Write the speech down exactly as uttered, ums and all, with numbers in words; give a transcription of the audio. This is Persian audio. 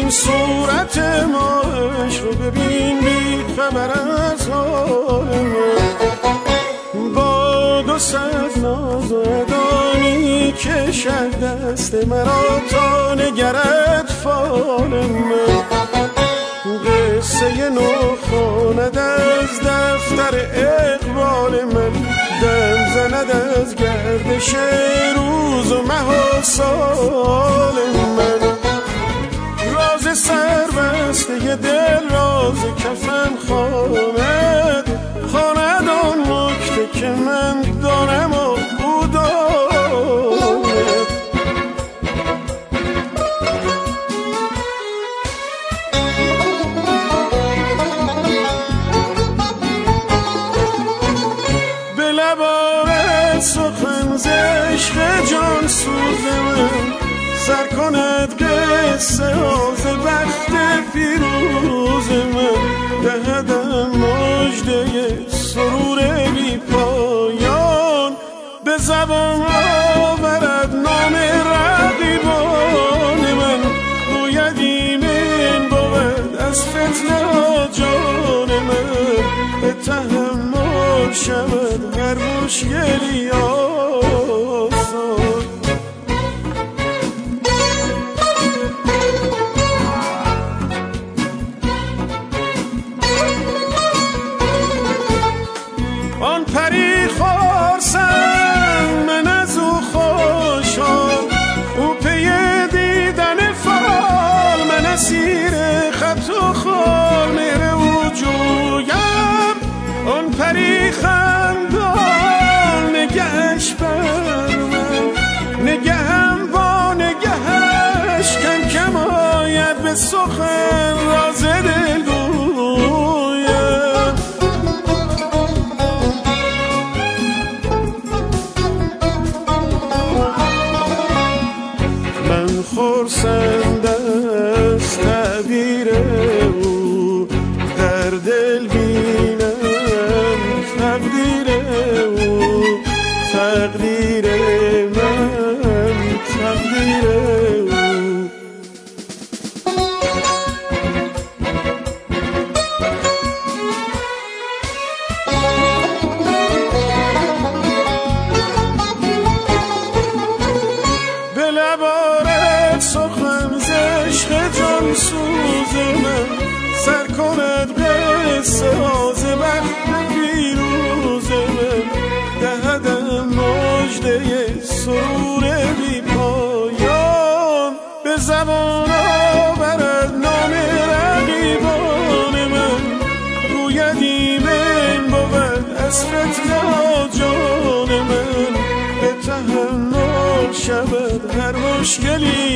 این صورت ماش رو ببین بی خبر از حال من، با دو صد ناز و ادانی کشد دست مرا تا نگرد فال من. قصه نو خواند از دفتر اقبال من، دم زند از گردش روز و مه و سال من. راز سربسته دل راز کفن خواند، خواند آن نکته که من دانم و او داند. به لبارت سخن ز عشق جان سوز من، سر کند قصه ز بخت پیروز من. دهدم مژده سرور بی پایان، به زبان آورد نام رقیبان من. گوید ایمن بود از فتنه ها جان من، به تحمل شود هر مشکلی آسان. آن پری خورسند من از او خوشحال، او پی دیدن فال، من اسیر خط و خال مهر او جویم. آن پری خندان نگهش بر من، نگهم با نگهش کم کم آید به سخن راز دل گویم. من خرسند از تعبیر او، در دل بینم تقدیر او. تقدیر من تقدیر او. به لبارت سخن ز عشق جان سوز من، سر کند قصه ز بخت پیروز من. دهدم مژده سرور بی پایان، به زبان آورد نام رقیبان من. گوید ایمن بود از فتنه جان من، به تحمل شود هر مشکلی